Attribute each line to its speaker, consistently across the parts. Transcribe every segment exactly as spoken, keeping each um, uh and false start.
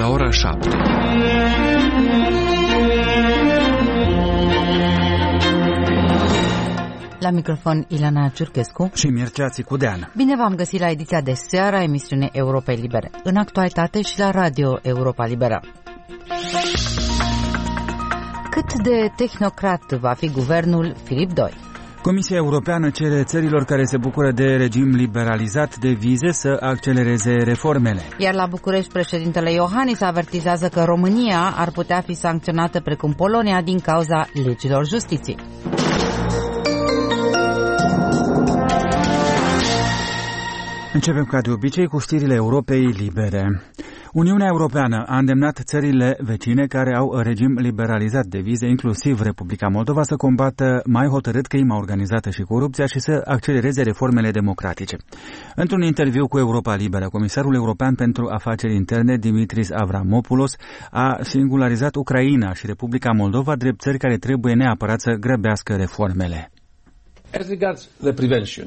Speaker 1: la ora șapte.
Speaker 2: La microfon Ilana Ciurchescu
Speaker 3: și Mircea Țicudean.
Speaker 2: Bine v-am găsit la ediția de seară a emisiunii Europei Libere, în actualitate și la Radio Europa Liberă. Cât de tehnocrat va fi guvernul Filip doi?
Speaker 3: Comisia Europeană cere țărilor care se bucură de regim liberalizat de vize să accelereze reformele.
Speaker 2: Iar la București, președintele Iohannis avertizează că România ar putea fi sancționată precum Polonia din cauza legilor justiției.
Speaker 3: Începem ca de obicei cu știrile Europei Libere. Uniunea Europeană a îndemnat țările vecine care au regim liberalizat de vize, inclusiv Republica Moldova, să combată mai hotărât crima organizată și corupția și să accelereze reformele democratice. Într-un interviu cu Europa Liberă, Comisarul European pentru Afaceri Interne, Dimitris Avramopoulos, a singularizat Ucraina și Republica Moldova drept țări care trebuie neapărat să grăbească reformele.
Speaker 4: As regards the prevention,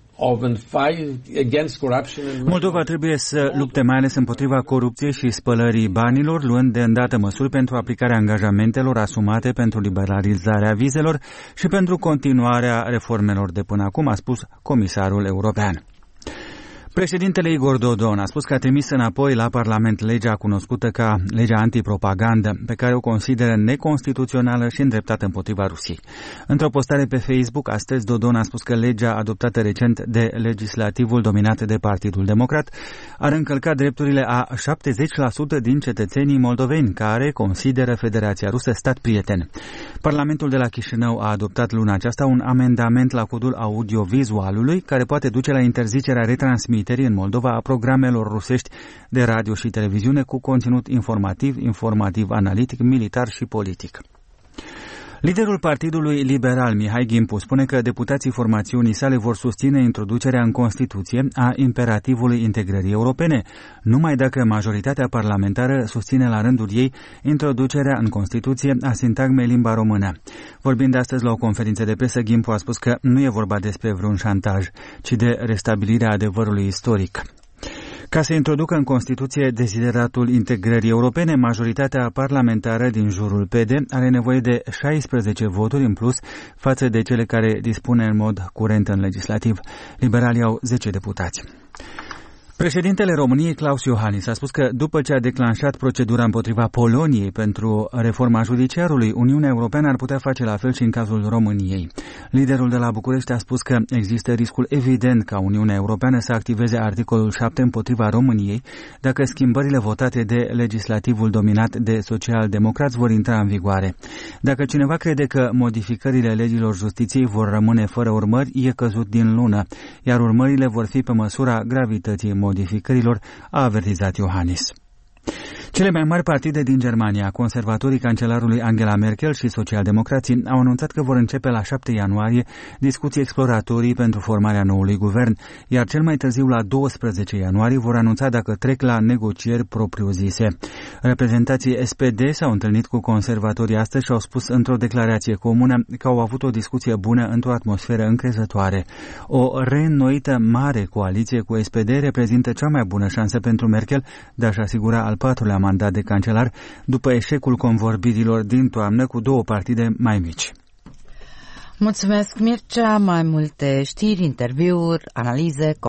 Speaker 3: Moldova trebuie să lupte mai ales împotriva corupției și spălării banilor, luând de îndată măsuri pentru aplicarea angajamentelor asumate pentru liberalizarea vizelor și pentru continuarea reformelor de până acum, a spus Comisarul European. Președintele Igor Dodon a spus că a trimis înapoi la Parlament legea cunoscută ca legea antipropagandă, pe care o consideră neconstituțională și îndreptată împotriva Rusiei. Într-o postare pe Facebook, astăzi Dodon a spus că legea adoptată recent de legislativul dominat de Partidul Democrat ar încălca drepturile a șaptezeci la sută din cetățenii moldoveni care consideră Federația Rusă stat prieten. Parlamentul de la Chișinău a adoptat luna aceasta un amendament la codul audiovizualului care poate duce la interzicerea retransmiterii în Moldova a programelor rusești de radio și televiziune cu conținut informativ, informativ-analitic, militar și politic. Liderul Partidului Liberal, Mihai Gimpu, spune că deputații formațiunii sale vor susține introducerea în Constituție a imperativului integrării europene, numai dacă majoritatea parlamentară susține la rândul ei introducerea în Constituție a sintagmei limba română. Vorbind astăzi la o conferință de presă, Gimpu a spus că nu e vorba despre vreun șantaj, ci de restabilirea adevărului istoric. Ca să introducă în Constituție desideratul integrării europene, majoritatea parlamentară din jurul P D are nevoie de șaisprezece voturi în plus față de cele care dispune în mod curent în legislativ. Liberalii au zece deputați. Președintele României, Klaus Iohannis, a spus că după ce a declanșat procedura împotriva Poloniei pentru reforma judiciarului, Uniunea Europeană ar putea face la fel și în cazul României. Liderul de la București a spus că există riscul evident ca Uniunea Europeană să activeze articolul șapte împotriva României dacă schimbările votate de legislativul dominat de social-democrați vor intra în vigoare. Dacă cineva crede că modificările legilor justiției vor rămâne fără urmări, e căzut din lună, iar urmările vor fi pe măsura gravității modificărilor, a avertizat Iohannis. Cele mai mari partide din Germania, conservatorii cancelarului Angela Merkel și socialdemocrații, au anunțat că vor începe la șapte ianuarie discuții exploratorii pentru formarea noului guvern, iar cel mai târziu la doisprezece ianuarie vor anunța dacă trec la negocieri propriu-zise. Reprezentanții S P D s-au întâlnit cu conservatorii astăzi și au spus într-o declarație comună că au avut o discuție bună într-o atmosferă încrezătoare. O reînnoită mare coaliție cu S P D reprezintă cea mai bună șansă pentru Merkel de a-și asigura al patrulea mandat de cancelar după eșecul convorbirilor din toamnă cu două partide mai mici.
Speaker 2: Mulțumesc, Mircea. Mai multe știri, interviuri, analize,